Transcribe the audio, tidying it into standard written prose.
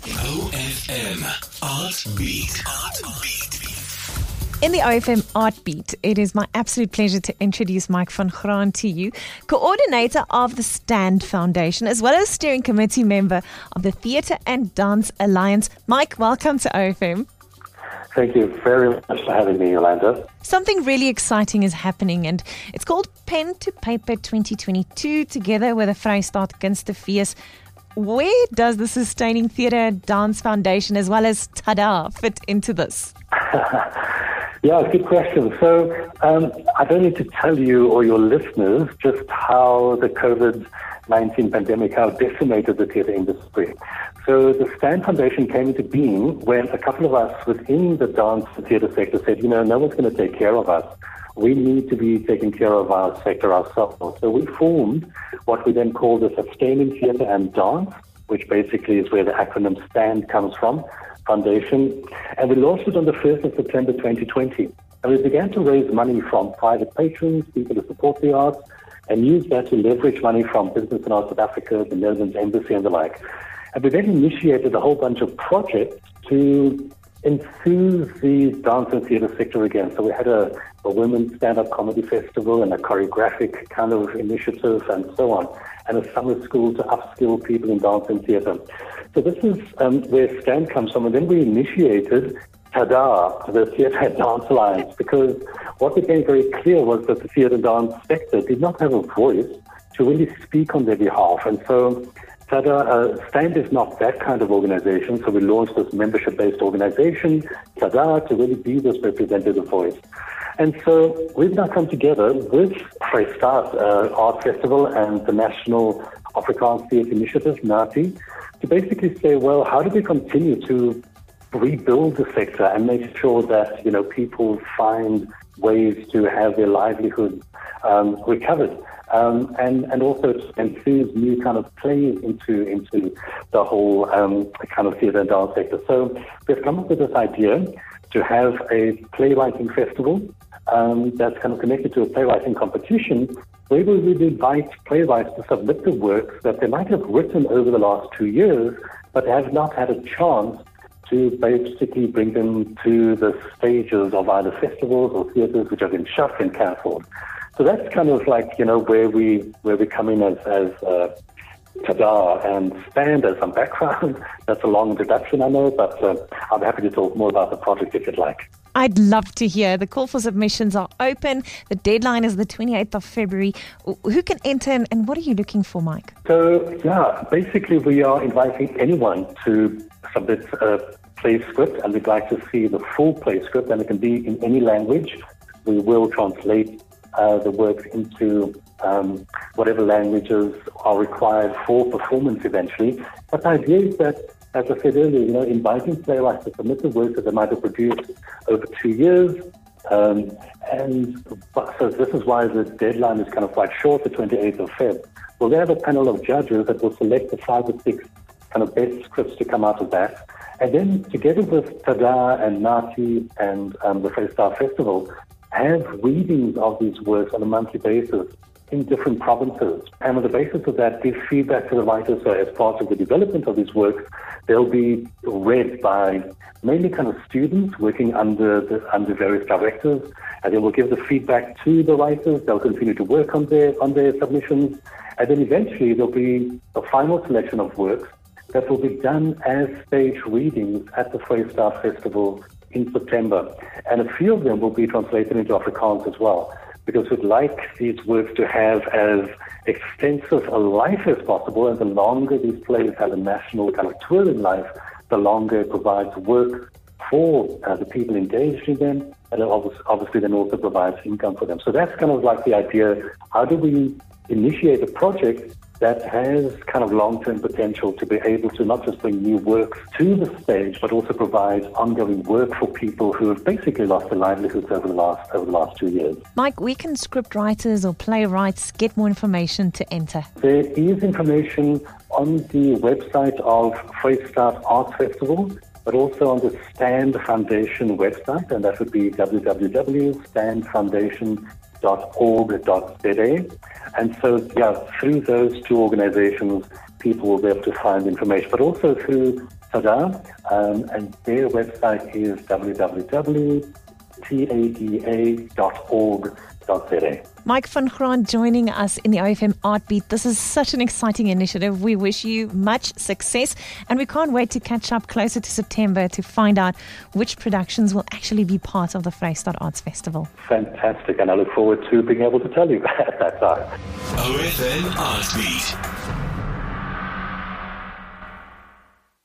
OFM Art Beat. In the OFM Art Beat, it is my absolute pleasure to introduce Mike van Graan to you, coordinator of the Stand Foundation, as well as steering committee member of the Theatre and Dance Alliance. Mike, welcome to OFM. Thank you very much for having me, Yolanda. Something really exciting is happening, and it's called Pen to Paper 2022, together with the Vrystaat Kunstefees. Where does the Sustaining Theatre and Dance Foundation, as well as TADA, fit into this? Yeah, good question. So I don't need to tell you or your listeners just how the COVID-19 pandemic, how it decimated the theatre industry. So the Stand Foundation came into being when a couple of us within the dance and theatre sector said, no one's going to take care of us. We need to be taking care of our sector ourselves. So we formed what we then call the Sustaining Theatre and Dance, which basically is where the acronym STAND comes from, Foundation. And we launched it on the 1st of September 2020. And we began to raise money from private patrons, people to support the arts, and use that to leverage money from Business and Arts South Africa, the Netherlands Embassy and the like. And we then initiated a whole bunch of projects to enthuse the dance and theatre sector again. So we had a women's stand-up comedy festival and a choreographic kind of initiative and so on, and a summer school to upskill people in dance and theatre. So this is where STAND comes from. And then we initiated TADA, the Theatre and Dance Alliance, because what became very clear was that the theatre and dance sector did not have a voice to really speak on their behalf. And so STAND is not that kind of organization, so we launched this membership-based organization, TADA, to really be this representative voice. And so we've now come together with Vrystaat Art Festival and the National Afrikaans Theatre Initiative, NATI, to basically say, well, how do we continue to rebuild the sector and make sure that, people find ways to have their livelihoods recovered? And also to infuse new kind of plays into the whole kind of theatre and dance sector. So we've come up with this idea to have a playwriting festival that's kind of connected to a playwriting competition, where we would invite playwrights to submit the works that they might have written over the last 2 years, but have not had a chance to basically bring them to the stages of either festivals or theatres which have been shut and cancelled. So that's kind of like, where we come in as TADA, and STAND as some background. That's a long introduction, I know, but I'm happy to talk more about the project if you'd like. I'd love to hear. The call for submissions are open. The deadline is the 28th of February. Who can enter and what are you looking for, Mike? So, basically we are inviting anyone to submit a play script, and we'd like to see the full play script, and it can be in any language. We will translate the work into whatever languages are required for performance eventually. But the idea is that, as I said earlier, inviting playwrights to submit the work that they might have produced over 2 years. So this is why the deadline is kind of quite short, the 28th of Feb. We'll have a panel of judges that will select the 5 or 6 kind of best scripts to come out of that. And then together with TADA and NATI and the Vrystaat Festival, have readings of these works on a monthly basis in different provinces. And on the basis of that, give feedback to the writers. So as part of the development of these works, they'll be read by mainly kind of students working under various directors. And then we'll give the feedback to the writers. They'll continue to work on their submissions. And then eventually there'll be a final selection of works that will be done as stage readings at the Vrystaat Festival in September. And a few of them will be translated into Afrikaans as well, because we'd like these works to have as extensive a life as possible, and the longer these plays have a national kind of tour in life, the longer it provides work for the people engaged in them, and it obviously then also provides income for them. So that's kind of like the idea. How do we initiate a project that has kind of long-term potential to be able to not just bring new works to the stage, but also provide ongoing work for people who have basically lost their livelihoods over the last 2 years. Mike, where can script writers or playwrights get more information to enter? There is information on the website of Vrystaat Arts Festival, but also on the Stand Foundation website, and that would be www.standfoundation.co.za. arts.org.za. And so, through those two organizations, people will be able to find information, but also through TADA, and their website is www.tada.org.za. Mike van Graan joining us in the OFM Art Beat. This is such an exciting initiative. We wish you much success, and we can't wait to catch up closer to September to find out which productions will actually be part of the Vrystaat Arts Festival. Fantastic, and I look forward to being able to tell you at that time. OFM Art Beat.